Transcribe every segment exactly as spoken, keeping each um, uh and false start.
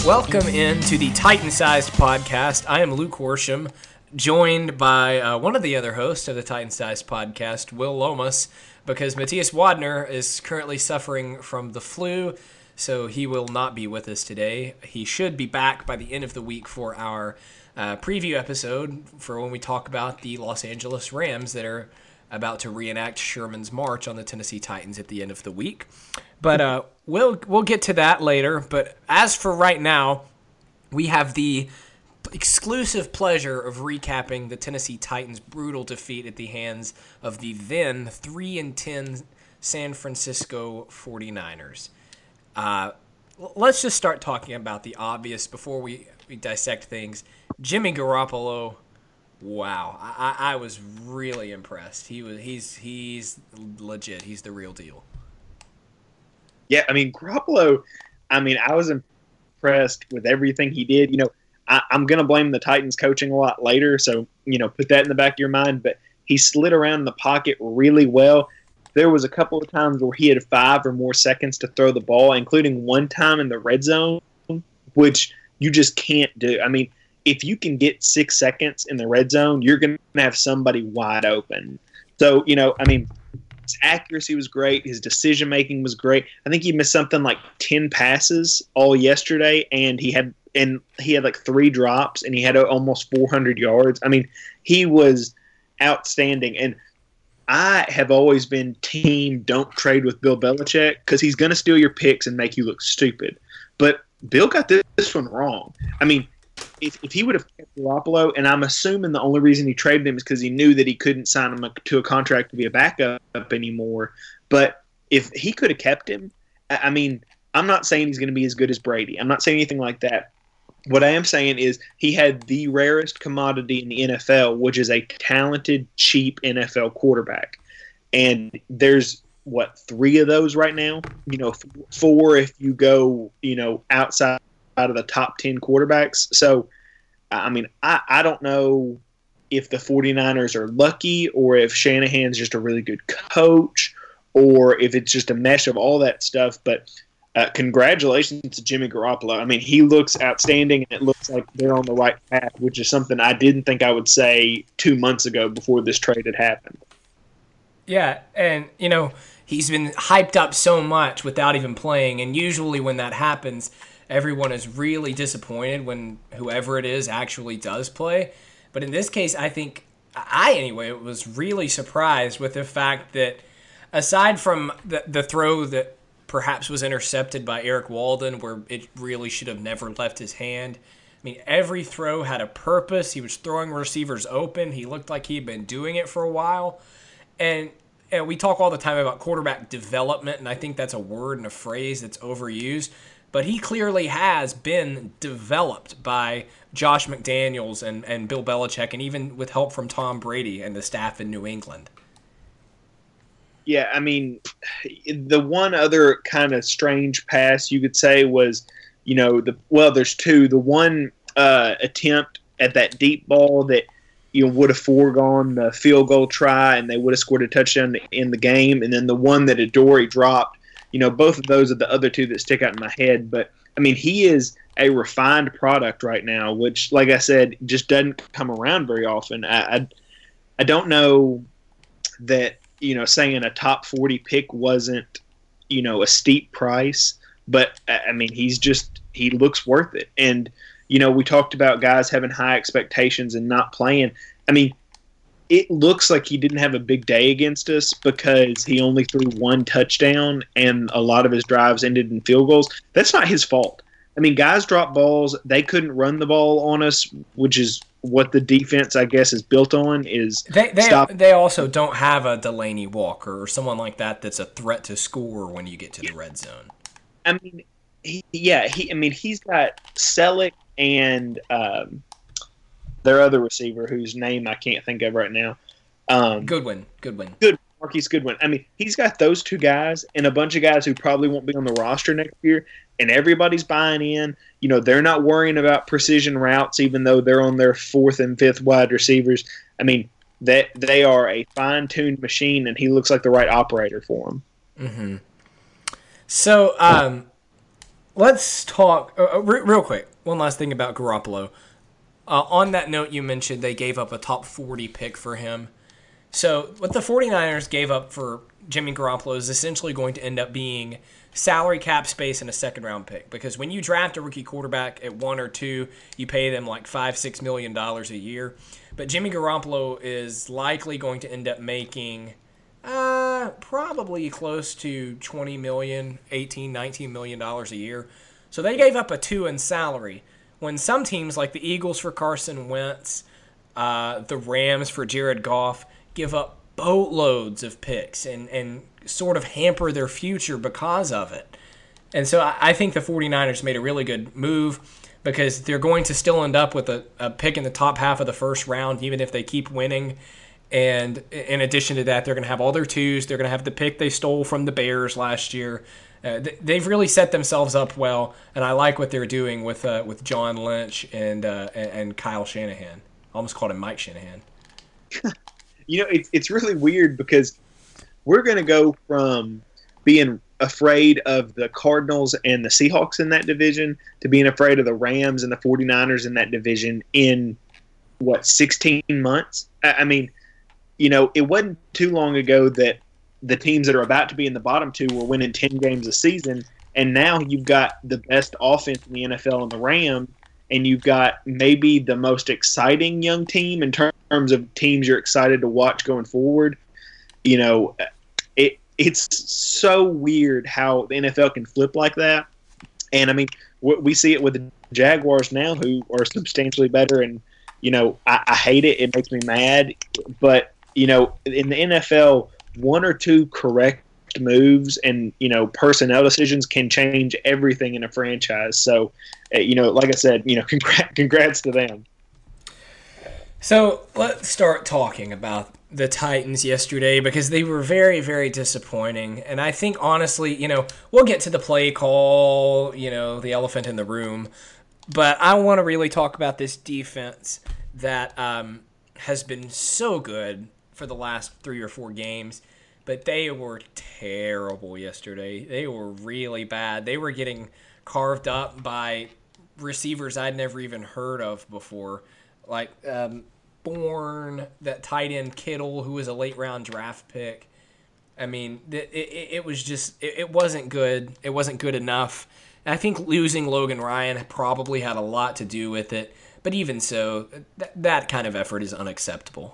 Welcome into the Titan-Sized Podcast. I am Luke Horsham, joined by uh, one of the other hosts of the Titan-Sized Podcast, Will Lomas, because Matthias Wadner is currently suffering from the flu, so he will not be with us today. He should be back by the end of the week for our uh, preview episode for when we talk about the Los Angeles Rams that are about to reenact Sherman's March on the Tennessee Titans at the end of the week. But uh, we'll we'll get to that later. But as for right now, we have the exclusive pleasure of recapping the Tennessee Titans' brutal defeat at the hands of the then three and ten San Francisco forty-niners. Uh, let's just start talking about the obvious before we, we dissect things. Jimmy Garoppolo, wow, I, I was really impressed. He was he's he's legit. He's the real deal. Yeah, I mean, Garoppolo, I mean, I was impressed with everything he did. You know, I, I'm going to blame the Titans coaching a lot later, so, you know, put that in the back of your mind. But he slid around the pocket really well. There was a couple of times where he had five or more seconds to throw the ball, including one time in the red zone, which you just can't do. I mean, if you can get six seconds in the red zone, you're going to have somebody wide open. So, you know, I mean, his accuracy was great. His decision-making was great. I think he missed something like ten passes all yesterday, and he had and he had like three drops, and he had almost four hundred yards. I mean, he was outstanding. And I have always been team don't trade with Bill Belichick because he's going to steal your picks and make you look stupid. But Bill got this, this one wrong. I mean, If, if he would have kept Garoppolo, and I'm assuming the only reason he traded him is because he knew that he couldn't sign him to a contract to be a backup anymore. But if he could have kept him, I mean, I'm not saying he's going to be as good as Brady. I'm not saying anything like that. What I am saying is he had the rarest commodity in the N F L, which is a talented, cheap N F L quarterback. And there's, what, three of those right now? You know, four if you go, you know, outside out of the top ten quarterbacks. So, I mean, I, I don't know if the forty-niners are lucky or if Shanahan's just a really good coach or if it's just a mesh of all that stuff. But uh, congratulations to Jimmy Garoppolo. I mean, he looks outstanding, and it looks like they're on the right path, which is something I didn't think I would say two months ago before this trade had happened. Yeah, and, you know, he's been hyped up so much without even playing, and usually when that happens – everyone is really disappointed when whoever it is actually does play. But in this case, I think, I anyway, was really surprised with the fact that aside from the, the throw that perhaps was intercepted by Eric Walden, where it really should have never left his hand, I mean, every throw had a purpose. He was throwing receivers open. He looked like he'd been doing it for a while. And, and we talk all the time about quarterback development, and I think that's a word and a phrase that's overused. But he clearly has been developed by Josh McDaniels and, and Bill Belichick, and even with help from Tom Brady and the staff in New England. Yeah, I mean, the one other kind of strange pass you could say was, you know, the well, there's two. The one uh, attempt at that deep ball that, you know, would have foregone the field goal try, and they would have scored a touchdown in the game, and then the one that Adoree dropped. You know, both of those are the other two that stick out in my head. But, I mean, he is a refined product right now, which, like I said, just doesn't come around very often. I, I, I don't know that, you know, saying a top forty pick wasn't, you know, a steep price. But, I mean, he's just – he looks worth it. And, you know, we talked about guys having high expectations and not playing. I mean, it looks like he didn't have a big day against us because he only threw one touchdown and a lot of his drives ended in field goals. That's not his fault. I mean, guys drop balls. They couldn't run the ball on us, which is what the defense, I guess, is built on. Is they they, stop. They also don't have a Delaney Walker or someone like that that's a threat to score when you get to the red zone. I mean, he, yeah, he. I mean, he's got Selleck and um, their other receiver, whose name I can't think of right now. Um, Goodwin. Goodwin. Good. Marquise Goodwin. I mean, he's got those two guys and a bunch of guys who probably won't be on the roster next year, and everybody's buying in. You know, they're not worrying about precision routes, even though they're on their fourth and fifth wide receivers. I mean, that they are a fine-tuned machine, and he looks like the right operator for them. Mm-hmm. So, um, let's talk uh, re- real quick. One last thing about Garoppolo. Uh, on that note, you mentioned they gave up a top forty pick for him. So what the 49ers gave up for Jimmy Garoppolo is essentially going to end up being salary cap space and a second round pick, because when you draft a rookie quarterback at one or two, you pay them like five, six million dollars a year. But Jimmy Garoppolo is likely going to end up making uh, probably close to twenty million, eighteen, nineteen million dollars a year. So they gave up a two in salary. When some teams like the Eagles for Carson Wentz, uh, the Rams for Jared Goff, give up boatloads of picks and, and sort of hamper their future because of it. And so I, I think the 49ers made a really good move, because they're going to still end up with a, a pick in the top half of the first round, even if they keep winning. And in addition to that, they're going to have all their twos. They're going to have the pick they stole from the Bears last year. Uh, they've really set themselves up well, and I like what they're doing with uh, with John Lynch and uh, and Kyle Shanahan. I almost called him Mike Shanahan. You know, it's it's really weird, because we're going to go from being afraid of the Cardinals and the Seahawks in that division to being afraid of the Rams and the 49ers in that division in, what, sixteen months? I mean, you know, it wasn't too long ago that the teams that are about to be in the bottom two were winning ten games a season, and now you've got the best offense in the N F L in the Rams, and you've got maybe the most exciting young team in terms of teams you're excited to watch going forward. You know, it it's so weird how the N F L can flip like that. And, I mean, we see it with the Jaguars now, who are substantially better, and, you know, I, I hate it. It makes me mad. But, you know, in the N F L, one or two correct moves and, you know, personnel decisions can change everything in a franchise. So, uh, you know, like I said, you know, congrats, congrats to them. So let's start talking about the Titans yesterday, because they were very, very disappointing. And I think, honestly, you know, we'll get to the play call, you know, the elephant in the room. But I want to really talk about this defense that um, has been so good for the last three or four games. But they were terrible yesterday. They were really bad. They were getting carved up by receivers I'd never even heard of before. Like um, Bourne, that tight end Kittle, who was a late round draft pick. I mean, it, it, it was just, it, it wasn't good. It wasn't good enough. And I think losing Logan Ryan probably had a lot to do with it. But even so, th- that kind of effort is unacceptable.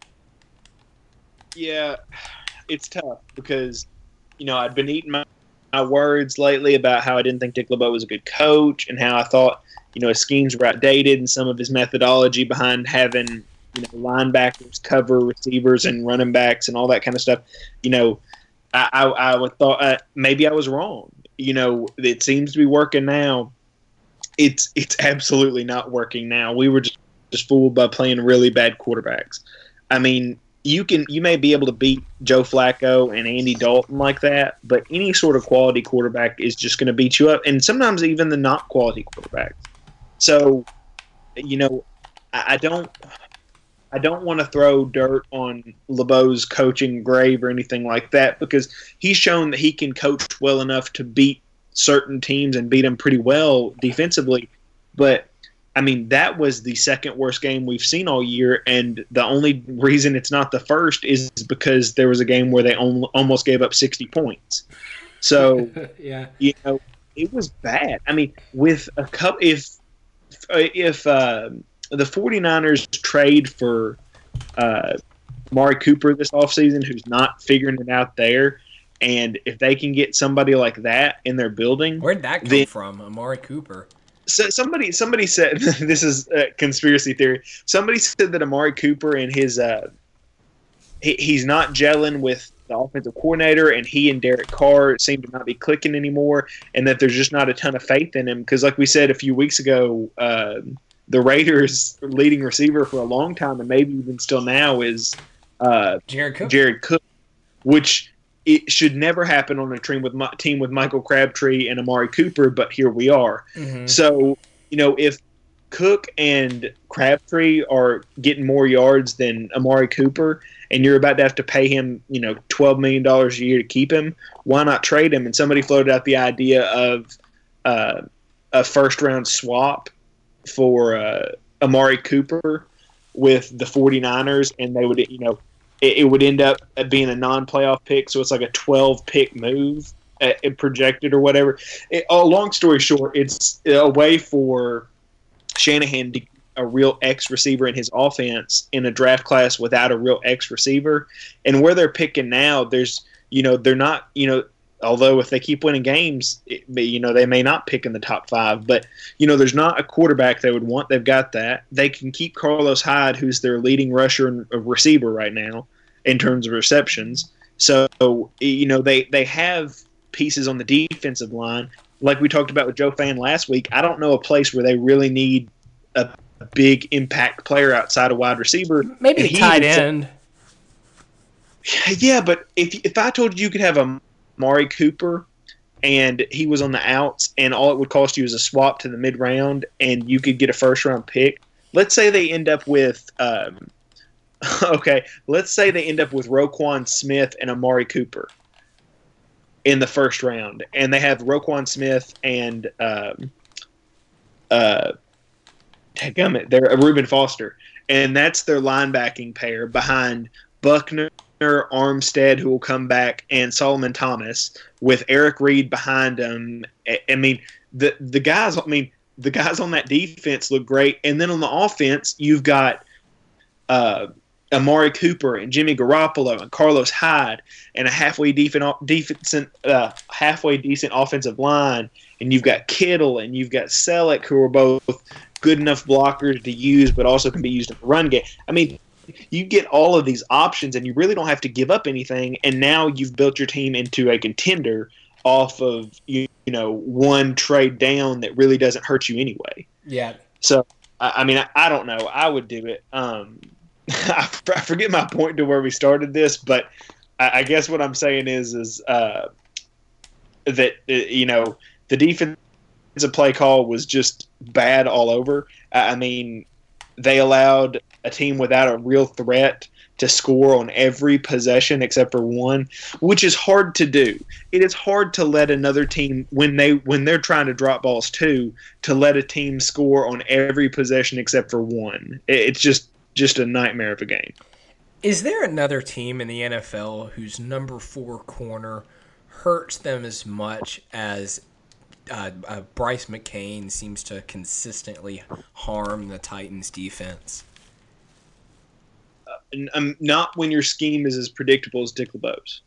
Yeah, it's tough because, you know, I'd been eating my, my words lately about how I didn't think Dick LeBeau was a good coach, and how I thought, you know, his schemes were outdated, and some of his methodology behind having, you know, linebackers cover receivers and running backs and all that kind of stuff. You know, I, I, I would thought uh, maybe I was wrong. You know, it seems to be working now. It's it's absolutely not working now. We were just, just fooled by playing really bad quarterbacks. I mean, you can you may be able to beat Joe Flacco and Andy Dalton like that, but any sort of quality quarterback is just going to beat you up, and sometimes even the not quality quarterbacks. So, you know, I, I don't I don't want to throw dirt on LeBeau's coaching grave or anything like that, because he's shown that he can coach well enough to beat certain teams and beat them pretty well defensively. But I mean, that was the second worst game we've seen all year, and the only reason it's not the first is because there was a game where they on, almost gave up sixty points. So, yeah, you know, it was bad. I mean, with a couple, if if uh, the 49ers trade for uh, Amari Cooper this offseason, who's not figuring it out there, and if they can get somebody like that in their building, where'd that come then, from, Amari Cooper? So somebody somebody said this is a conspiracy theory. Somebody said that Amari Cooper and his uh, he, he's not gelling with the offensive coordinator, and he and Derek Carr seem to not be clicking anymore, and that there's just not a ton of faith in him. Because, like we said a few weeks ago, uh, the Raiders' leading receiver for a long time, and maybe even still now, is uh, Jared Cook. Jared Cook, which it should never happen on a team with team with Michael Crabtree and Amari Cooper, but here we are. Mm-hmm. So, you know, if Cook and Crabtree are getting more yards than Amari Cooper, and you're about to have to pay him, you know, twelve million dollars a year to keep him, why not trade him? And somebody floated out the idea of uh, a first round swap for uh, Amari Cooper with the 49ers, and they would, you know, it, it would end up being a non-playoff pick, so it's like a twelve pick move uh, projected or whatever. It, oh, long story short, it's a way for Shanahan to a real X receiver in his offense in a draft class without a real X receiver. And where they're picking now, there's, you know, they're not, you know, although if they keep winning games, it, you know, they may not pick in the top five, but, you know, there's not a quarterback they would want. They've got that. They can keep Carlos Hyde, who's their leading rusher and receiver right now in terms of receptions. So, you know, they, they have pieces on the defensive line. Like we talked about with Joe Fan last week, I don't know a place where they really need a a big impact player outside a wide receiver. Maybe a tight end. Yeah, but if if I told you you could have a Amari Cooper and he was on the outs and all it would cost you is a swap to the mid round and you could get a first round pick. Let's say they end up with um, okay, let's say they end up with Roquan Smith and Amari Cooper in the first round, and they have Roquan Smith and um, uh Gummit, they're a Reuben Foster, and that's their linebacking pair behind Buckner, Armstead, who will come back, and Solomon Thomas, with Eric Reed behind them. I mean, the the guys. I mean, the guys on that defense look great, and then on the offense, you've got uh, Amari Cooper and Jimmy Garoppolo and Carlos Hyde, and a halfway decent, decent uh, halfway decent offensive line, and you've got Kittle and you've got Selleck, who are both good enough blockers to use, but also can be used in the run game. I mean, you get all of these options, and you really don't have to give up anything. And now you've built your team into a contender off of you, you know one trade down that really doesn't hurt you anyway. Yeah. So I, I mean, I, I don't know. I would do it. Um, I, I forget my point to where we started this, but I, I guess what I'm saying is is uh, that uh, you know the defense. The play call was just bad all over. I mean, they allowed a team without a real threat to score on every possession except for one, which is hard to do. It is hard to let another team, when they when they're trying to drop balls too, to let a team score on every possession except for one. It's just just a nightmare of a game. Is there another team in the N F L whose number four corner hurts them as much as Uh, uh, Bryce McCain seems to consistently harm the Titans' defense? Uh, um, not when your scheme is as predictable as Dick LeBeau's.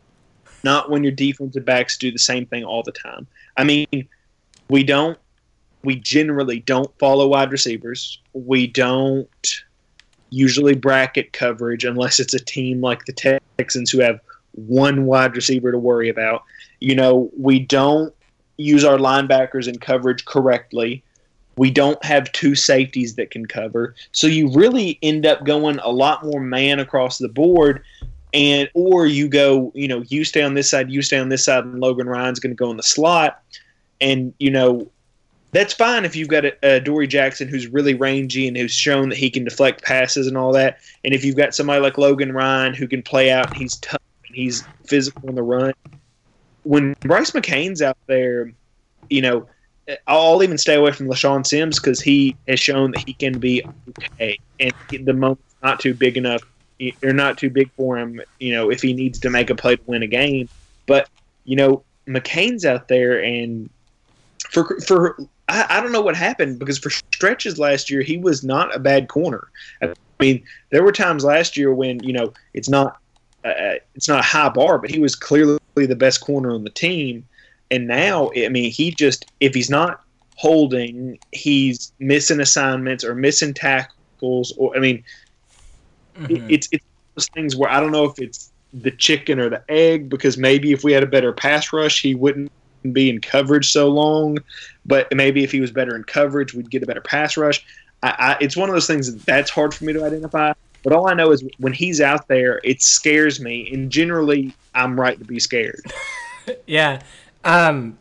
Not when your defensive backs do the same thing all the time. I mean, we don't. We generally don't follow wide receivers. We don't usually bracket coverage unless it's a team like the Texans who have one wide receiver to worry about. You know, we don't use our linebackers in coverage correctly. We don't have two safeties that can cover. So you really end up going a lot more man across the board, and or you go, you know, you stay on this side, you stay on this side, and Logan Ryan's going to go in the slot. And, you know, that's fine if you've got a, a Dory Jackson who's really rangy and who's shown that he can deflect passes and all that. And if you've got somebody like Logan Ryan who can play out and he's tough and he's physical in the run. When Bryce McCain's out there, you know, I'll even stay away from LaShawn Sims because he has shown that he can be okay. And the moment's not too big enough, or not too big for him, you know, if he needs to make a play to win a game. But, you know, McCain's out there, and for for I, I don't know what happened, because for stretches last year, he was not a bad corner. I mean, there were times last year when, you know, it's not uh, it's not a high bar, but he was clearly the best corner on the team. And now, I mean, he just, if he's not holding, he's missing assignments or missing tackles. Or I mean, mm-hmm. it's it's those things where I don't know if it's the chicken or the egg, because maybe if we had a better pass rush, he wouldn't be in coverage so long. But maybe if he was better in coverage, we'd get a better pass rush. I, I, it's one of those things that that's hard for me to identify. But all I know is when he's out there, it scares me. And generally, I'm right to be scared. Yeah. Um,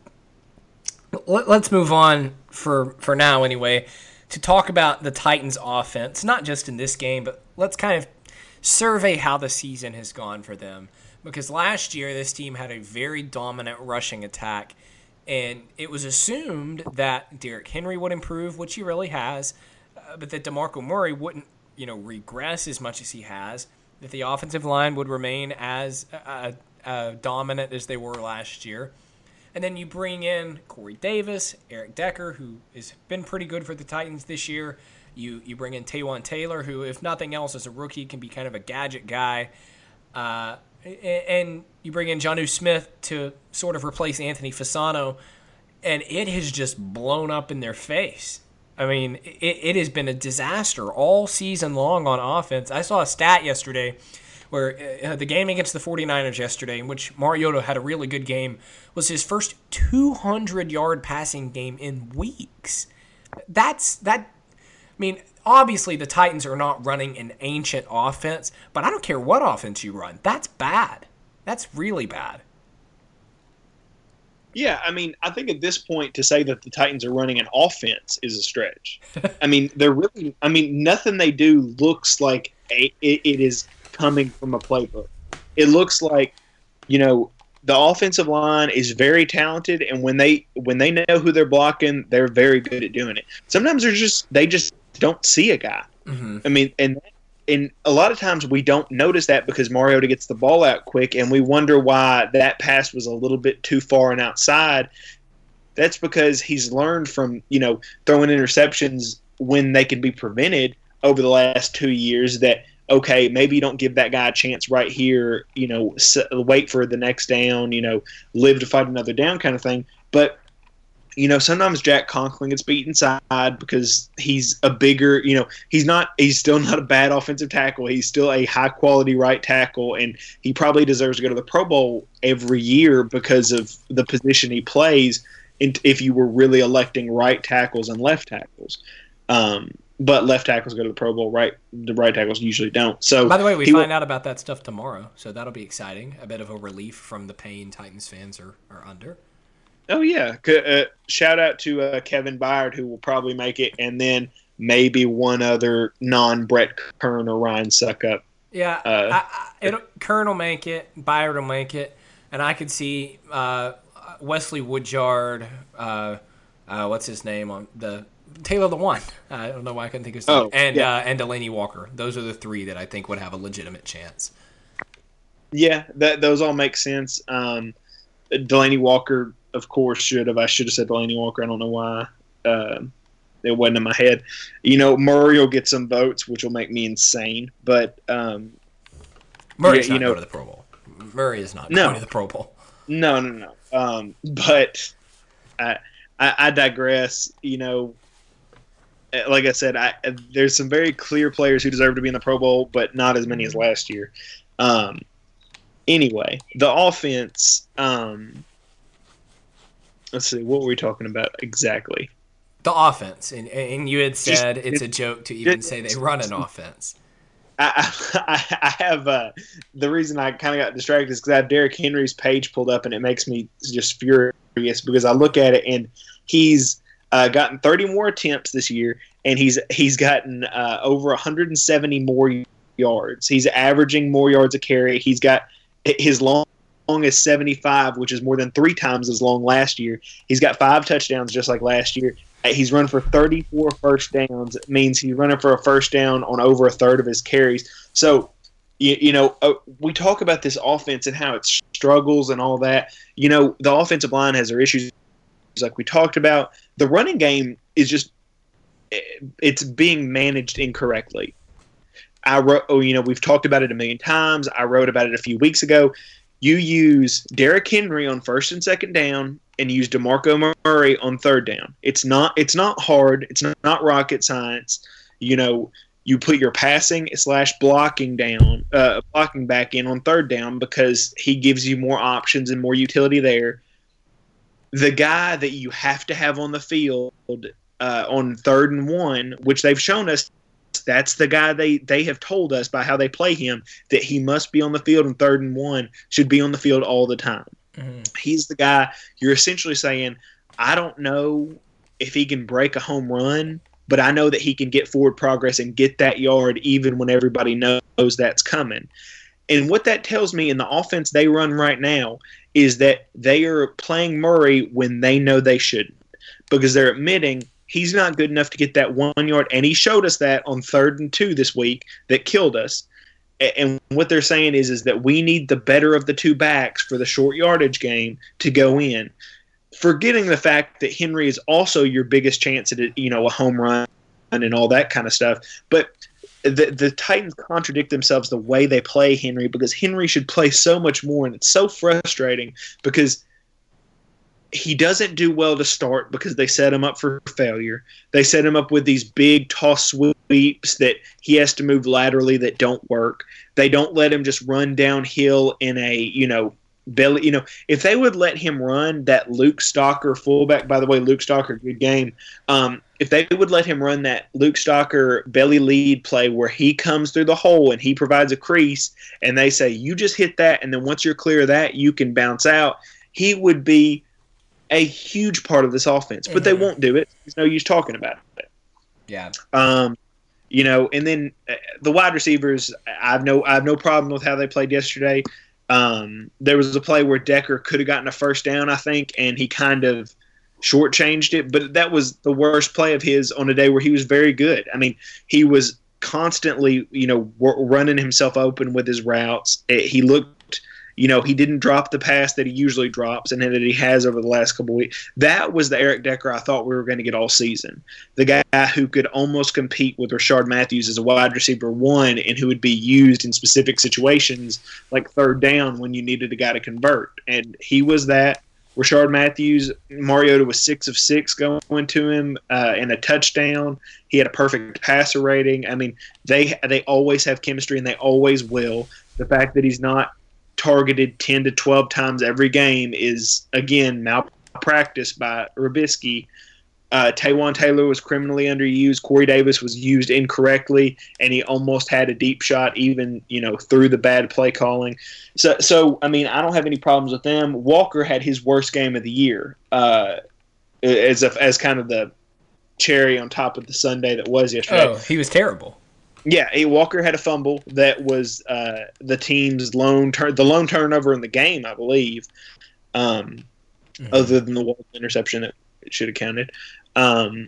let, let's move on for, for now anyway to talk about the Titans offense, not just in this game, but let's kind of survey how the season has gone for them. Because last year, this team had a very dominant rushing attack And it was assumed that Derrick Henry would improve, which he really has, uh, but that DeMarco Murray wouldn't, you know, regress as much as he has, that the offensive line would remain as uh, uh, dominant as they were last year. And then you bring in Corey Davis, Eric Decker, who has been pretty good for the Titans this year. You you bring in Taywan Taylor, who, if nothing else, as a rookie, can be kind of a gadget guy. Uh, and you bring in Jonnu Smith to sort of replace Anthony Fasano, and it has just blown up in their face. I mean, it, it has been a disaster all season long on offense. I saw a stat yesterday where uh, the game against the 49ers yesterday, in which Mariota had a really good game, was his first two hundred yard passing game in weeks. That's that. I mean, obviously the Titans are not running an ancient offense, but I don't care what offense you run. That's bad. That's really bad. Yeah, I mean, I think at this point to say that the Titans are running an offense is a stretch. I mean, they're really. I mean, nothing they do looks like a, it, it is coming from a playbook. It looks like, you know, the offensive line is very talented, and when they when they know who they're blocking, they're very good at doing it. Sometimes they're just they just don't see a guy. Mm-hmm. I mean, and and a lot of times we don't notice that because Mariota gets the ball out quick, and we wonder why that pass was a little bit too far and outside. That's because he's learned from, you know, throwing interceptions when they can be prevented over the last two years that, okay, maybe you don't give that guy a chance right here, you know, wait for the next down, you know, live to fight another down kind of thing. But, you know, sometimes Jack Conklin gets beat inside because he's a bigger, you know, he's not, he's still not a bad offensive tackle. He's still a high quality right tackle, and he probably deserves to go to the Pro Bowl every year because of the position he plays. If you were really electing right tackles and left tackles. Um, But left tackles go to the Pro Bowl, right? The right tackles usually don't. So, by the way, we find will, out about that stuff tomorrow, so that'll be exciting. A bit of a relief from the pain Titans fans are, are under. Oh yeah! Uh, shout out to uh, Kevin Byard, who will probably make it, and then maybe one other non-Brett Kern or Ryan Suckup. Yeah, uh, I, I, it'll, Kern will make it, Byard will make it, and I could see uh, Wesley Woodyard. Uh, uh, what's his name on the? Taylor Lewan. I don't know why I couldn't think of his name. Oh, and yeah. uh, and Delaney Walker. Those are the three that I think would have a legitimate chance. Yeah, that those all make sense. Um, Delaney Walker, of course, should have. I should have said Delaney Walker. I don't know why. Uh, it wasn't in my head. You know, Murray will get some votes, which will make me insane. But um, Murray's yeah, not you know, going to the Pro Bowl. Murray is not no, going to the Pro Bowl. No, no, no. Um, but I, I, I digress. You know. Like I said, I, there's some very clear players who deserve to be in the Pro Bowl, but not as many as last year. Um, anyway, the offense. Um, let's see, what were we talking about exactly? The offense, and, and you had said just, it's it, a joke to even it, say they run an offense. I, I, I have uh, the reason I kind of got distracted is because I have Derrick Henry's page pulled up, and it makes me just furious because I look at it and he's. Uh, gotten thirty more attempts this year, and he's he's gotten uh, over one hundred seventy more yards. He's averaging more yards a carry. He's got his long, long is seventy-five, which is more than three times as long last year. He's got five touchdowns just like last year. He's run for thirty-four first downs. It means he's running for a first down on over a third of his carries. So, you, you know, uh, we talk about this offense and how it struggles and all that. You know, the offensive line has their issues like we talked about. The running game is just it's being managed incorrectly. I wrote, oh, you know, we've talked about it a million times. I wrote about it a few weeks ago. You use Derrick Henry on first and second down, and use DeMarco Murray on third down. It's not it's not hard. It's not, not rocket science. You know, you put your passing slash blocking down, uh, blocking back in on third down because he gives you more options and more utility there. The guy that you have to have on the field uh, on third and one, which they've shown us, that's the guy they, they have told us by how they play him that he must be on the field on third and one, should be on the field all the time. Mm-hmm. He's the guy you're essentially saying, I don't know if he can break a home run, but I know that he can get forward progress and get that yard even when everybody knows that's coming. And what that tells me in the offense they run right now is that they are playing Murray when they know they shouldn't, because they're admitting he's not good enough to get that one yard, and he showed us that on third and two this week that killed us. And what they're saying is, is that we need the better of the two backs for the short yardage game to go in, forgetting the fact that Henry is also your biggest chance at a, you know, a home run and all that kind of stuff. But the the Titans contradict themselves the way they play Henry, because Henry should play so much more, and it's so frustrating because he doesn't do well to start because they set him up for failure. They set him up with these big toss sweeps that he has to move laterally that don't work. They don't let him just run downhill in a, you know, belly. You know, if they would let him run that Luke Stalker fullback, by the way, Luke Stalker, good game. Um, if they would let him run that Luke Stalker belly lead play where he comes through the hole and he provides a crease, and they say, you just hit that, and then once you're clear of that, you can bounce out, he would be a huge part of this offense, but mm-hmm. they won't do it. There's no use talking about it. Yeah. Um, you know, and then uh, the wide receivers, I've no, I have no problem with how they played yesterday. Um, there was a play where Decker could have gotten a first down, I think, and he kind of shortchanged it. But that was the worst play of his on a day where he was very good. I mean, he was constantly, you know, w- running himself open with his routes. It, he looked. You know, he didn't drop the pass that he usually drops and that he has over the last couple of weeks. That was the Eric Decker I thought we were going to get all season. The guy who could almost compete with Rashard Matthews as a wide receiver one, and who would be used in specific situations like third down when you needed a guy to convert. And he was that. Rashard Matthews, Mariota was six of six going to him uh, and a touchdown. He had a perfect passer rating. I mean, they they always have chemistry, and they always will. The fact that he's not targeted ten to twelve times every game is, again, malpractice by Robisky. Uh, Taywan Taylor was criminally underused. Corey Davis was used incorrectly, and he almost had a deep shot even, you know, through the bad play calling. So, so I mean, I don't have any problems with them. Walker had his worst game of the year uh, as a, as kind of the cherry on top of the sundae that was yesterday. Oh, he was terrible. Yeah, a Walker had a fumble that was uh, the team's lone turn, the lone turnover in the game, I believe. Um, mm-hmm. Other than the Walker interception, it, it should have counted. Um,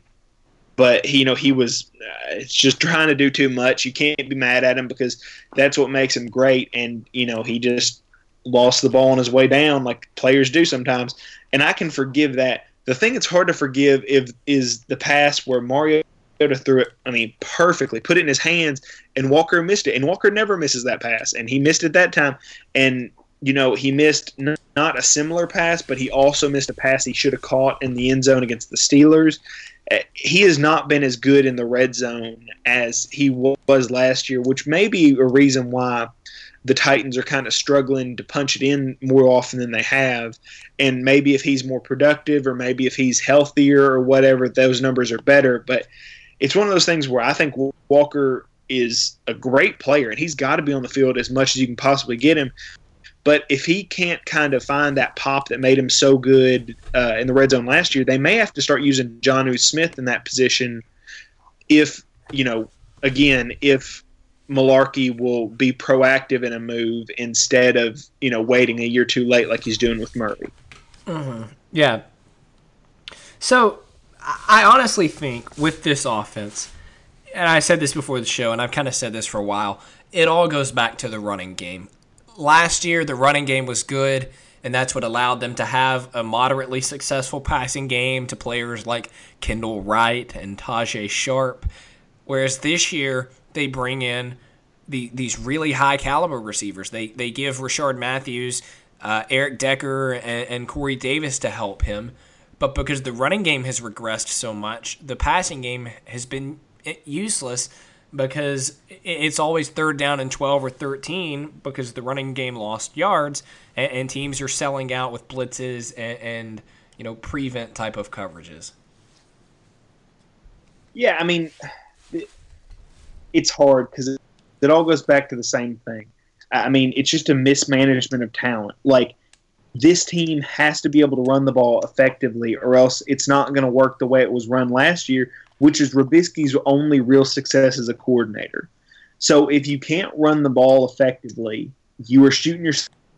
but he, you know, he was uh, it's just trying to do too much. You can't be mad at him because that's what makes him great. And you know, he just lost the ball on his way down, like players do sometimes. And I can forgive that. The thing that's hard to forgive if, is the pass where Mario threw it, I mean, perfectly, put it in his hands, and Walker missed it. And Walker never misses that pass, and he missed it that time. And, you know, he missed n- not a similar pass, but he also missed a pass he should have caught in the end zone against the Steelers. Uh, he has not been as good in the red zone as he w- was last year, which may be a reason why the Titans are kind of struggling to punch it in more often than they have. And maybe if he's more productive, or maybe if he's healthier or whatever, those numbers are better. But it's one of those things where I think Walker is a great player, and he's got to be on the field as much as you can possibly get him. But if he can't kind of find that pop that made him so good uh, in the red zone last year, they may have to start using Jonnu Smith in that position if, you know, again, if Malarkey will be proactive in a move instead of, you know, waiting a year too late like he's doing with Murray. Mm-hmm. Yeah. So I honestly think with this offense, and I said this before the show, and I've kind of said this for a while, it all goes back to the running game. Last year, the running game was good, and that's what allowed them to have a moderately successful passing game to players like Kendall Wright and Tajay Sharp. Whereas this year, they bring in the these really high-caliber receivers. They they give Rashard Matthews, uh, Eric Decker, and, and Corey Davis to help him. But because the running game has regressed so much, the passing game has been useless because it's always third down and twelve or thirteen because the running game lost yards, and, and teams are selling out with blitzes and, and you know prevent type of coverages. Yeah, I mean, it, it's hard because it, it all goes back to the same thing. I mean, it's just a mismanagement of talent. Like, this team has to be able to run the ball effectively, or else it's not going to work the way it was run last year, which is Robisky's only real success as a coordinator. So if you can't run the ball effectively, you are shooting yourself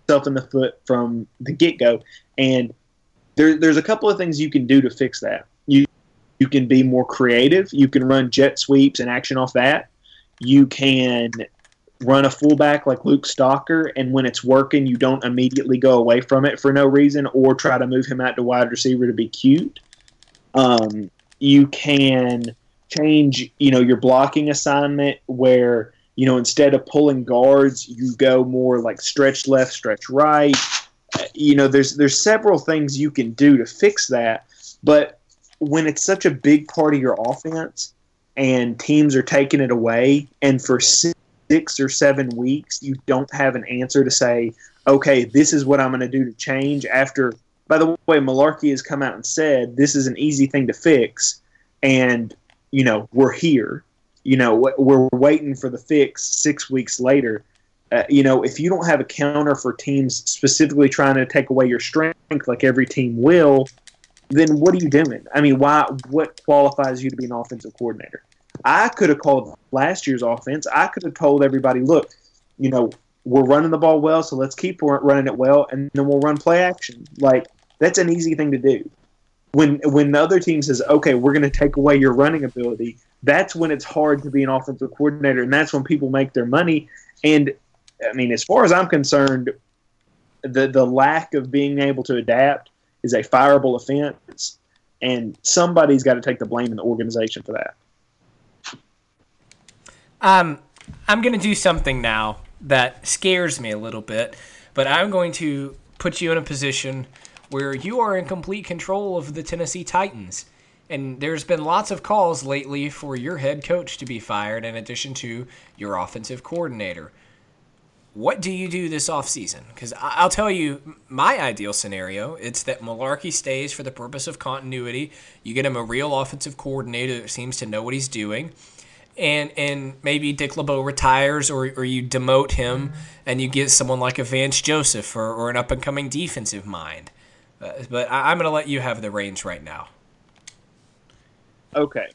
yourself in the foot from the get-go. And there, there's a couple of things you can do to fix that. You you can be more creative. You can run jet sweeps and action off that. You can run a fullback like Luke Stalker, and when it's working, you don't immediately go away from it for no reason or try to move him out to wide receiver to be cute. Um, you can change, you know, your blocking assignment where, you know, instead of pulling guards, you go more like stretch left, stretch right. You know, there's there's several things you can do to fix that, but when it's such a big part of your offense and teams are taking it away, and for six or seven weeks you don't have an answer to say, okay, this is what I'm going to do to change after. By the way, Mularkey has come out and said this is an easy thing to fix, and, you know, we're here. You know, we're waiting for the fix six weeks later. Uh, you know, if you don't have a counter for teams specifically trying to take away your strength like every team will, then what are you doing? I mean, why? What qualifies you to be an offensive coordinator? I could have called last year's offense. I could have told everybody, look, you know, we're running the ball well, so let's keep running it well, and then we'll run play action. Like, that's an easy thing to do. When when the other team says, okay, we're going to take away your running ability, that's when it's hard to be an offensive coordinator, and that's when people make their money. And, I mean, as far as I'm concerned, the the lack of being able to adapt is a fireable offense, and somebody's got to take the blame in the organization for that. Um, I'm going to do something now that scares me a little bit, but I'm going to put you in a position where you are in complete control of the Tennessee Titans. And there's been lots of calls lately for your head coach to be fired in addition to your offensive coordinator. What do you do this offseason? Because I'll tell you my ideal scenario. It's that Mularkey stays for the purpose of continuity. You get him a real offensive coordinator that seems to know what he's doing. And and maybe Dick LeBeau retires, or, or you demote him and you get someone like a Vance Joseph or, or an up-and-coming defensive mind. Uh, but I, I'm going to let you have the reins right now. Okay.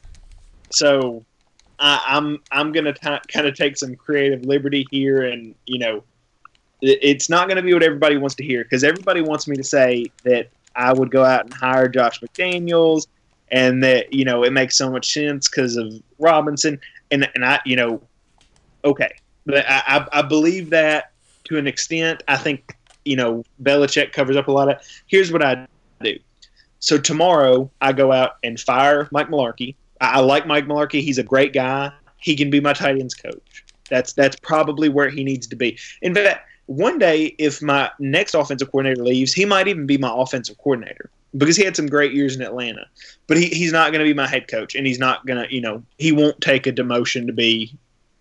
So I, I'm I'm going to kind of take some creative liberty here, and, you know, it, it's not going to be what everybody wants to hear, because everybody wants me to say that I would go out and hire Josh McDaniels, and that, you know, it makes so much sense because of Robinson. And, and I, you know, okay. But I, I, I believe that to an extent. I think, you know, Belichick covers up a lot of. Here's what I do. So tomorrow I go out and fire Mike Mularkey. I, I like Mike Mularkey. He's a great guy. He can be my tight ends coach. That's that's probably where he needs to be. In fact, one day if my next offensive coordinator leaves, he might even be my offensive coordinator, because he had some great years in Atlanta. But he, he's not going to be my head coach, and he's not going to, you know, he won't take a demotion to be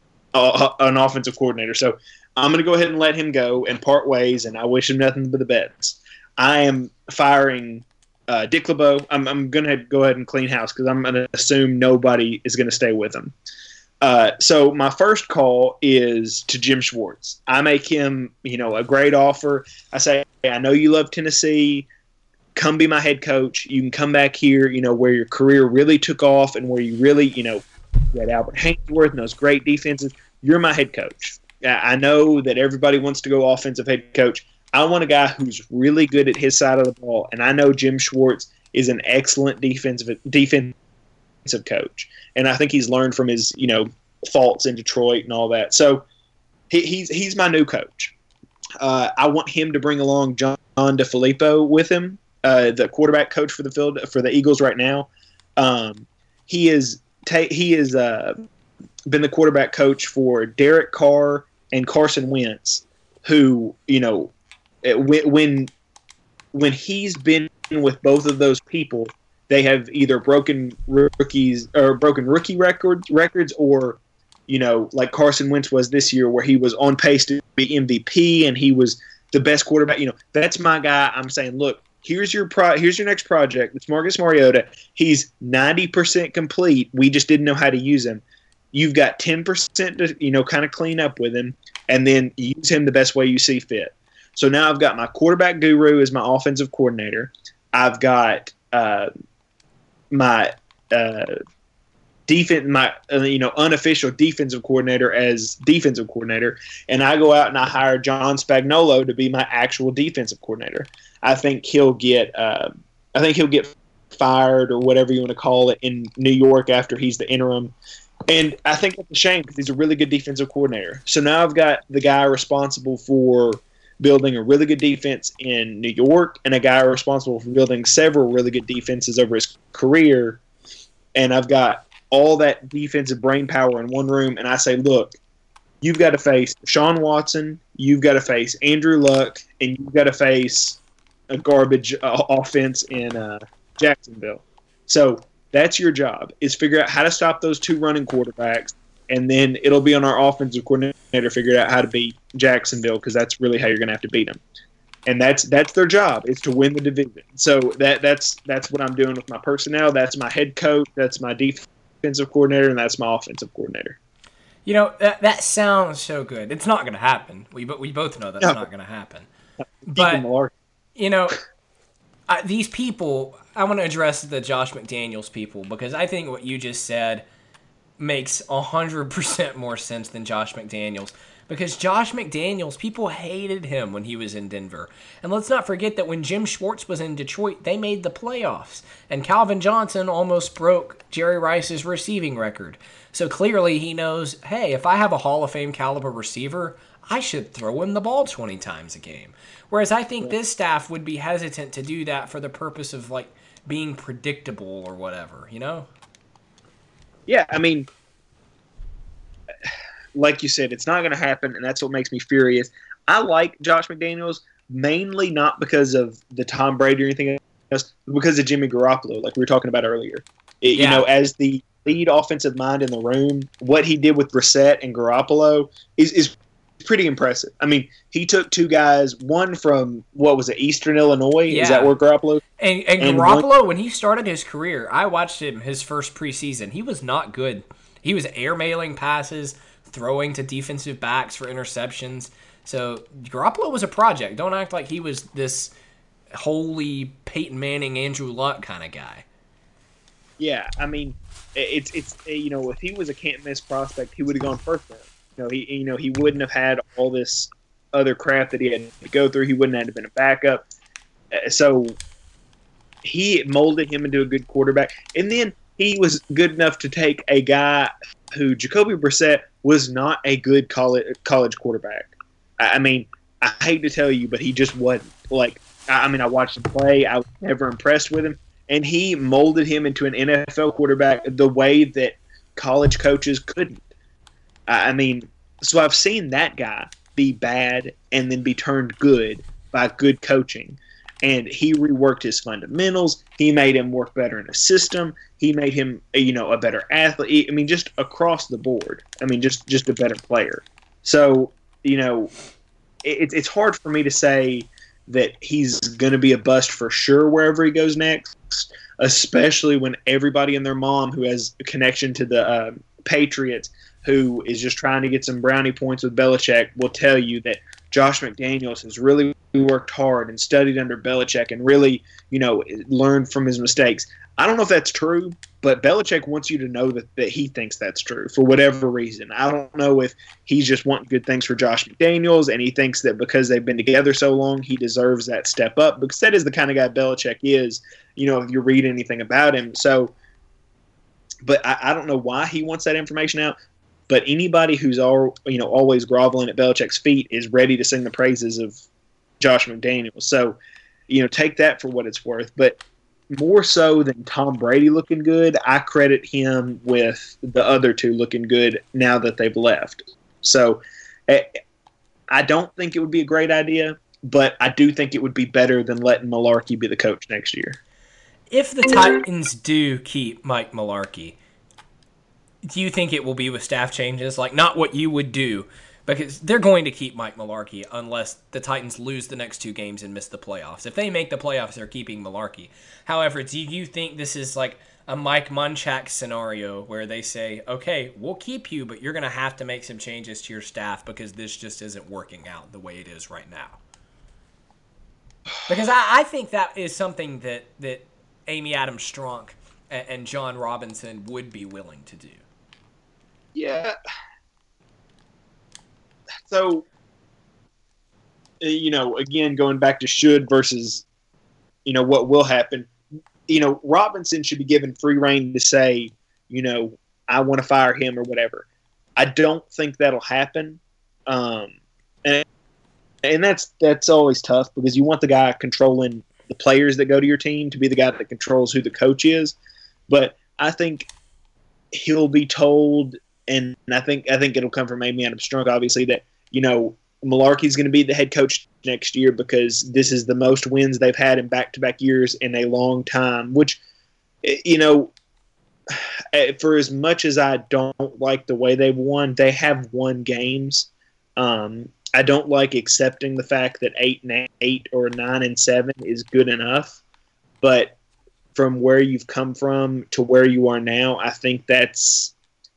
a, a, an offensive coordinator. So I'm going to go ahead and let him go and part ways, and I wish him nothing but the best. I am firing uh, Dick LeBeau. I'm, I'm going to go ahead and clean house, because I'm going to assume nobody is going to stay with him. Uh, so my first call is to Jim Schwartz. I make him, you know, a great offer. I say, hey, I know you love Tennessee. Come be my head coach. You can come back here, you know, where your career really took off and where you really, you know, you had Albert Haynesworth and those great defenses. You're my head coach. I know that everybody wants to go offensive head coach. I want a guy who's really good at his side of the ball, and I know Jim Schwartz is an excellent defensive defensive coach, and I think he's learned from his, you know, faults in Detroit and all that. So he, he's he's my new coach. Uh, I want him to bring along John DeFilippo with him, uh, the quarterback coach for the field for the Eagles right now. Um, he is ta- he is uh, been the quarterback coach for Derek Carr and Carson Wentz, who, you know, when when when he's been with both of those people, they have either broken rookies or broken rookie records records or, you know, like Carson Wentz was this year, where he was on pace to be M V P and he was the best quarterback. You know, that's my guy. I'm saying, look, here's your pro, here's your next project. It's Marcus Mariota. He's ninety percent complete. We just didn't know how to use him. You've got ten percent to, you know, kind of clean up with him, and then use him the best way you see fit. So now I've got my quarterback guru as my offensive coordinator. I've got uh, my uh, defense, my uh, you know unofficial defensive coordinator as defensive coordinator, and I go out and I hire John Spagnuolo to be my actual defensive coordinator. I think he'll get uh, I think he'll get fired or whatever you want to call it in New York after he's the interim. And I think that's a shame because he's a really good defensive coordinator. So now I've got the guy responsible for building a really good defense in New York and a guy responsible for building several really good defenses over his career. And I've got all that defensive brain power in one room. And I say, look, you've got to face Sean Watson, you've got to face Andrew Luck, and you've got to face a garbage uh, offense in uh, Jacksonville. So that's your job, is figure out how to stop those two running quarterbacks, and then it'll be on our offensive coordinator to figure out how to beat Jacksonville, because that's really how you're going to have to beat them. And that's that's their job, is to win the division. So that that's that's what I'm doing with my personnel. That's my head coach, that's my defensive coordinator, and that's my offensive coordinator. You know, that that sounds so good. It's not going to happen. We we both know that's no. not going to happen. But, you know, I, these people, I want to address the Josh McDaniels people, because I think what you just said makes one hundred percent more sense than Josh McDaniels. Because Josh McDaniels, people hated him when he was in Denver. And let's not forget that when Jim Schwartz was in Detroit, they made the playoffs. And Calvin Johnson almost broke Jerry Rice's receiving record. So clearly he knows, hey, if I have a Hall of Fame caliber receiver, I should throw him the ball twenty times a game. Whereas I think this staff would be hesitant to do that for the purpose of, like, being predictable or whatever, you know? Yeah, I mean, like you said, it's not going to happen, and that's what makes me furious. I like Josh McDaniels mainly not because of the Tom Brady or anything else, but because of Jimmy Garoppolo, like we were talking about earlier. It, yeah. You know, as the lead offensive mind in the room, what he did with Brissett and Garoppolo is is pretty impressive. I mean, he took two guys, one from, what was it, Eastern Illinois? Yeah. Is that where Garoppolo? And, and, and Garoppolo, one, when he started his career, I watched him his first preseason. He was not good. He was air-mailing passes, throwing to defensive backs for interceptions. So Garoppolo was a project. Don't act like he was this holy Peyton Manning, Andrew Luck kind of guy. Yeah, I mean, it's it's you know, if he was a can't-miss prospect, he would have gone first round. You know, he you know he wouldn't have had all this other crap that he had to go through. He wouldn't have been a backup. So he molded him into a good quarterback, and then he was good enough to take a guy who Jacoby Brissett was not a good college college quarterback. I mean, I hate to tell you, but he just wasn't. Like, I mean, I watched him play. I was never impressed with him, and he molded him into an N F L quarterback the way that college coaches couldn't. I mean, so I've seen that guy be bad and then be turned good by good coaching. And he reworked his fundamentals. He made him work better in a system. He made him, you know, a better athlete. I mean, just across the board. I mean, just, just a better player. So, you know, it, it's hard for me to say that he's going to be a bust for sure wherever he goes next, especially when everybody and their mom who has a connection to the uh, Patriots, who is just trying to get some brownie points with Belichick, will tell you that Josh McDaniels has really worked hard and studied under Belichick and really, you know, learned from his mistakes. I don't know if that's true, but Belichick wants you to know that, that he thinks that's true for whatever reason. I don't know if he's just wanting good things for Josh McDaniels and he thinks that because they've been together so long, he deserves that step up, because that is the kind of guy Belichick is, you know, if you read anything about him. So, but I, I don't know why he wants that information out. But anybody who's all you know always groveling at Belichick's feet is ready to sing the praises of Josh McDaniels. So, you know, take that for what it's worth. But more so than Tom Brady looking good, I credit him with the other two looking good now that they've left. So, I don't think it would be a great idea, but I do think it would be better than letting Mularkey be the coach next year. If the Titans do keep Mike Mularkey, do you think it will be with staff changes? Like, not what you would do, because they're going to keep Mike Mularkey unless the Titans lose the next two games and miss the playoffs. If they make the playoffs, they're keeping Mularkey. However, do you think this is like a Mike Munchak scenario where they say, okay, we'll keep you, but you're going to have to make some changes to your staff because this just isn't working out the way it is right now? Because I, I think that is something that, that Amy Adams Strunk and, and John Robinson would be willing to do. Yeah. So, you know, again, going back to should versus, you know, what will happen. You know, Robinson should be given free rein to say, you know, I want to fire him or whatever. I don't think that'll happen. Um, and and that's that's always tough because you want the guy controlling the players that go to your team to be the guy that controls who the coach is. But I think he'll be told, and I think I think it'll come from Amy Adams Strunk, obviously, that, you know, Mularkey's going to be the head coach next year because this is the most wins they've had in back-to-back years in a long time, which, you know, for as much as I don't like the way they've won, they have won games. Um, I don't like accepting the fact that eight and eight or nine and seven is good enough, but from where you've come from to where you are now, I think that's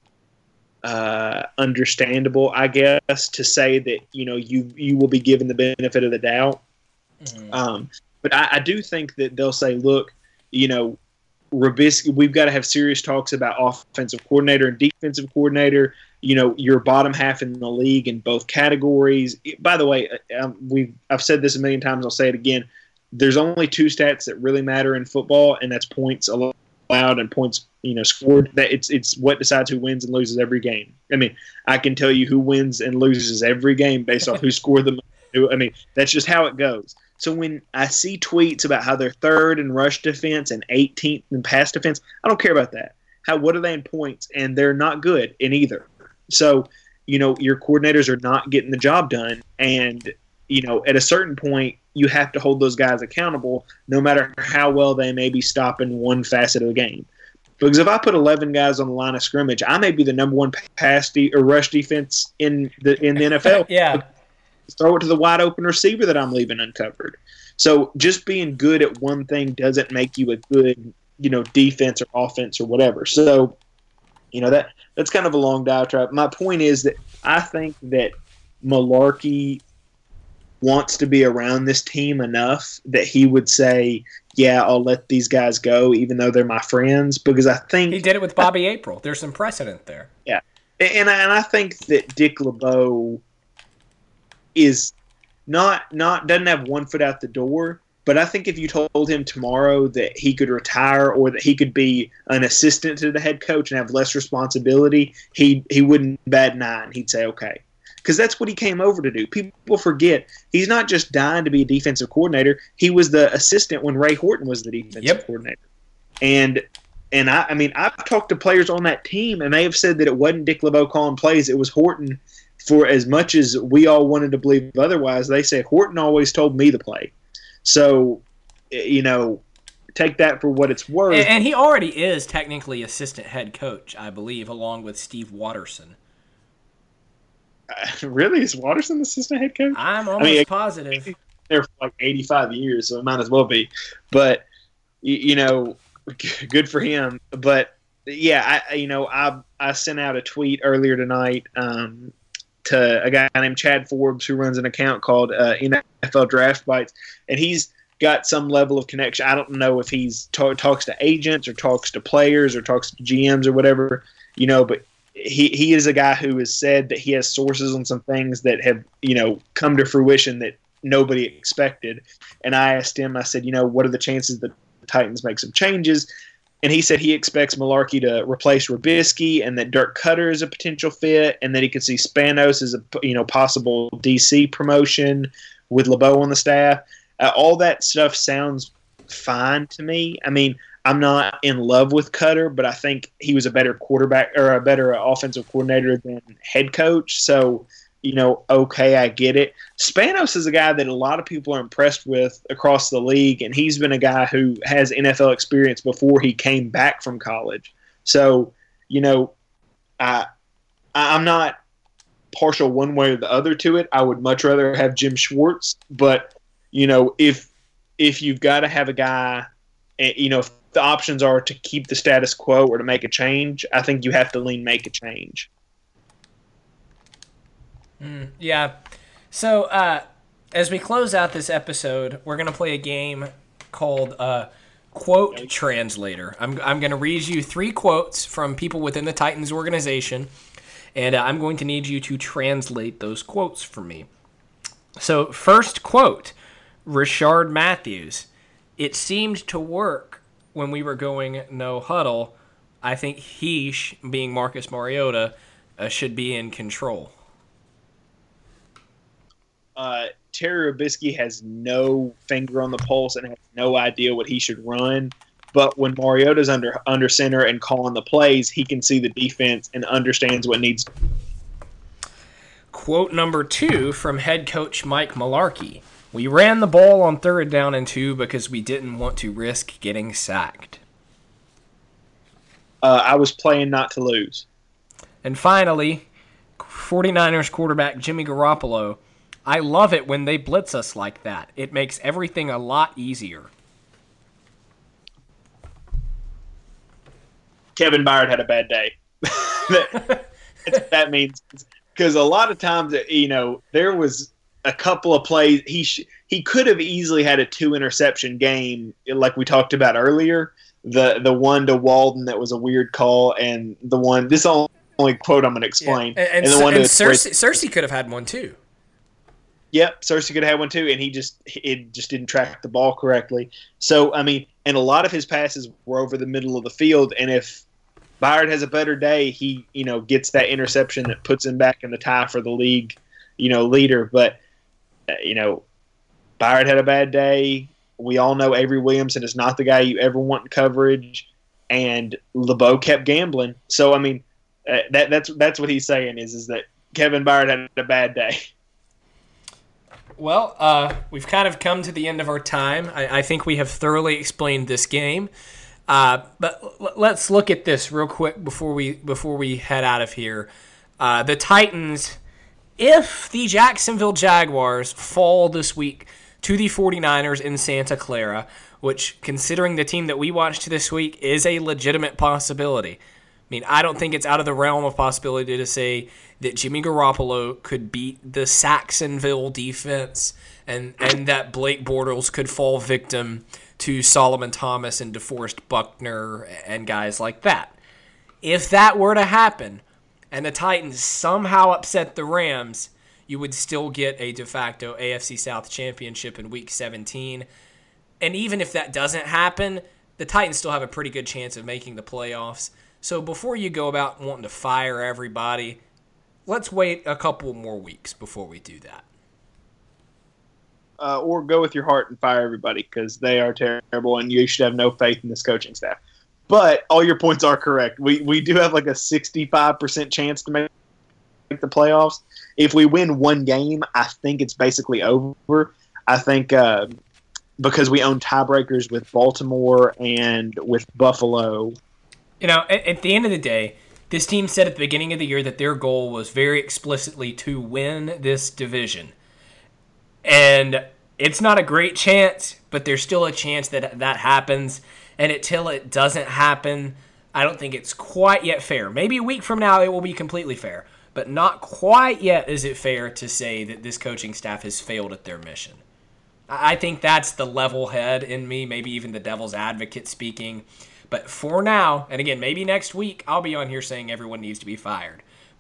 uh, understandable, I guess, to say that, you know, you you will be given the benefit of the doubt. Mm-hmm. Um, but I, I do think that they'll say, look, you know, Robisky, we've got to have serious talks about offensive coordinator and defensive coordinator. You know, your bottom half in the league in both categories. By the way, um, we've I've said this a million times. I'll say it again. There's only two stats that really matter in football, and that's points allowed and points, you know, scored. That it's it's what decides who wins and loses every game. I mean, I can tell you who wins and loses every game based off who scored the most. I mean, that's just how it goes. So when I see tweets about how they're third in rush defense and eighteenth in pass defense, I don't care about that. How what are they in points? And they're not good in either. So, you know, your coordinators are not getting the job done. And, you know, at a certain point, you have to hold those guys accountable no matter how well they may be stopping one facet of the game. Because if I put eleven guys on the line of scrimmage, I may be the number one pass de- or rush defense in the in the N F L. Yeah. Throw it to the wide open receiver that I'm leaving uncovered. So just being good at one thing doesn't make you a good, you know, defense or offense or whatever. So, you know, that that's kind of a long diatribe. My point is that I think that Mularkey wants to be around this team enough that he would say, yeah, I'll let these guys go even though they're my friends, because I think he did it with Bobby I, April. There's some precedent there. Yeah. And I, and I think that Dick LeBeau is not not doesn't have one foot out the door, but I think if you told him tomorrow that he could retire or that he could be an assistant to the head coach and have less responsibility, he he wouldn't bat an eye. He'd say okay, because that's what he came over to do. People forget he's not just dying to be a defensive coordinator. He was the assistant when Ray Horton was the defensive yep. coordinator, and and I I mean I've talked to players on that team and they have said that it wasn't Dick LeBeau calling plays, it was Horton. For as much as we all wanted to believe otherwise, they say Horton always told me to play. So, you know, take that for what it's worth. And, and he already is technically assistant head coach, I believe, along with Steve Watterson. Uh, really? Is Watterson the assistant head coach? I'm almost I mean, positive. He's there for like eighty-five years, so it might as well be. But, you, you know, good for him. But, yeah, I you know, I, I sent out a tweet earlier tonight um, to a guy named Chad Forbes who runs an account called uh, N F L Draft Bites, and he's got some level of connection. I don't know if he's t- talks to agents or talks to players or talks to G Ms or whatever, you know, but he, he is a guy who has said that he has sources on some things that have, you know, come to fruition that nobody expected. And I asked him, I said, you know, what are the chances that the Titans make some changes? And he said he expects Mularkey to replace Robisky and that Dirk Cutter is a potential fit and that he could see Spanos as a, you know, possible D C promotion with LeBeau on the staff. Uh, all that stuff sounds fine to me. I mean, I'm not in love with Cutter, but I think he was a better quarterback or a better offensive coordinator than head coach. So, you know, okay, I get it. Spanos is a guy that a lot of people are impressed with across the league, and he's been a guy who has N F L experience before he came back from college. So, you know, I, I'm not partial one way or the other to it. I would much rather have Jim Schwartz, but, you know, if if you've got to have a guy, you know, if the options are to keep the status quo or to make a change, I think you have to lean make a change. Mm, yeah. So, uh, as we close out this episode, we're going to play a game called uh, quote translator. I'm, I'm going to read you three quotes from people within the Titans organization, and uh, I'm going to need you to translate those quotes for me. So, first quote, Rishard Matthews. It seemed to work when we were going no huddle. I think he, being Marcus Mariota, uh, should be in control. Uh, Terry Robisky has no finger on the pulse and has no idea what he should run. But when Mariota's under under center and calling the plays, he can see the defense and understands what needs. Quote number two from head coach Mike Mularkey. We ran the ball on third down and two because we didn't want to risk getting sacked. Uh, I was playing not to lose. And finally, 49ers quarterback Jimmy Garoppolo. I love it when they blitz us like that. It makes everything a lot easier. Kevin Byard had a bad day. that, that means because a lot of times, you know, there was a couple of plays he sh- he could have easily had a two interception game, like we talked about earlier. The the one to Walden that was a weird call, and the one this only quote I'm going to explain, yeah. and, and, and the one and to Cersei, Cersei could have had one too. Yep, Cersei could have had one too, and he just it just didn't track the ball correctly. So I mean, and a lot of his passes were over the middle of the field, and if Byard has a better day, he you know gets that interception that puts him back in the tie for the league, you know, leader. But uh, you know, Byard had a bad day. We all know Avery Williamson is not the guy you ever want in coverage, and LeBeau kept gambling. So I mean, uh, that that's that's what he's saying is is that Kevin Byard had a bad day. Well, uh, we've kind of come to the end of our time. I, I think we have thoroughly explained this game. Uh, but l- let's look at this real quick before we before we head out of here. Uh, the Titans, if the Jacksonville Jaguars fall this week to the 49ers in Santa Clara, which, considering the team that we watched this week, is a legitimate possibility. I mean, I don't think it's out of the realm of possibility to say that Jimmy Garoppolo could beat the Saxonville defense and, and that Blake Bortles could fall victim to Solomon Thomas and DeForest Buckner and guys like that. If that were to happen and the Titans somehow upset the Rams, you would still get a de facto A F C South championship in Week seventeen. And even if that doesn't happen, the Titans still have a pretty good chance of making the playoffs. So before you go about wanting to fire everybody, let's wait a couple more weeks before we do that. Uh, or go with your heart and fire everybody because they are terrible and you should have no faith in this coaching staff. But all your points are correct. We we do have like a sixty-five percent chance to make the playoffs. If we win one game, I think it's basically over. I think uh, because we own tiebreakers with Baltimore and with Buffalo. You know, at, at the end of the day, this team said at the beginning of the year that their goal was very explicitly to win this division. And it's not a great chance, but there's still a chance that that happens. And until it doesn't happen, I don't think it's quite yet fair. Maybe a week from now it will be completely fair. But not quite yet is it fair to say that this coaching staff has failed at their mission. I think that's the level head in me, maybe even the devil's advocate speaking. But for now, and again, maybe next week, I'll be on here saying everyone needs to be fired.